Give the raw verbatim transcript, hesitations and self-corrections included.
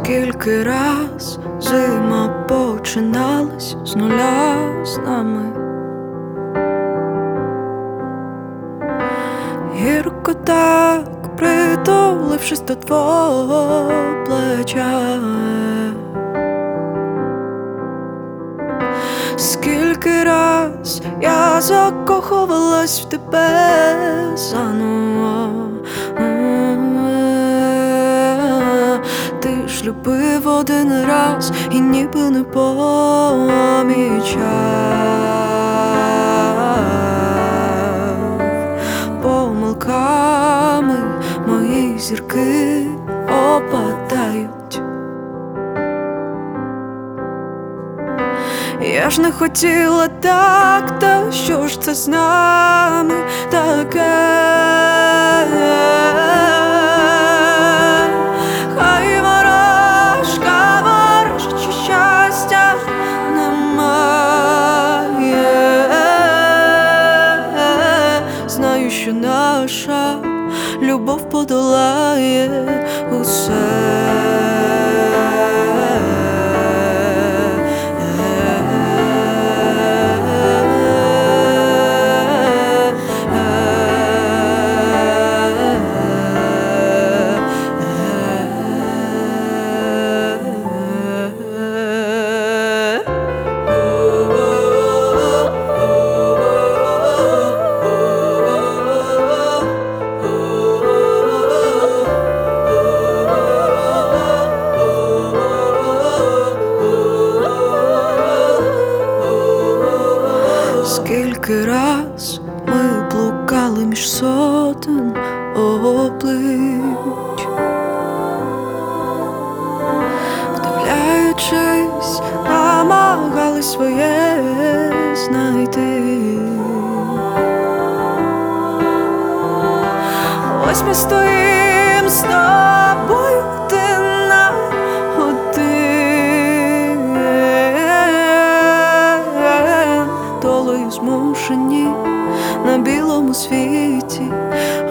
Скільки раз зима починалась з нуля з нами, гірко так притулившись до твого плеча. Скільки раз я закохувалась в тебе заново. Ти ж любив один раз і ніби не помічав. Помилками мої зірки опадають. Я ж не хотіла так, та що ж це з нами таке? Хай ворожка ворожить, що щастя немає. Знаю, що наша любов подолає усе. Скільки раз ми блукали між сотень облич, вдивляючись, намагались своє знайти. Ось ми стоїм з тобою один на один, долею змушені на білому світі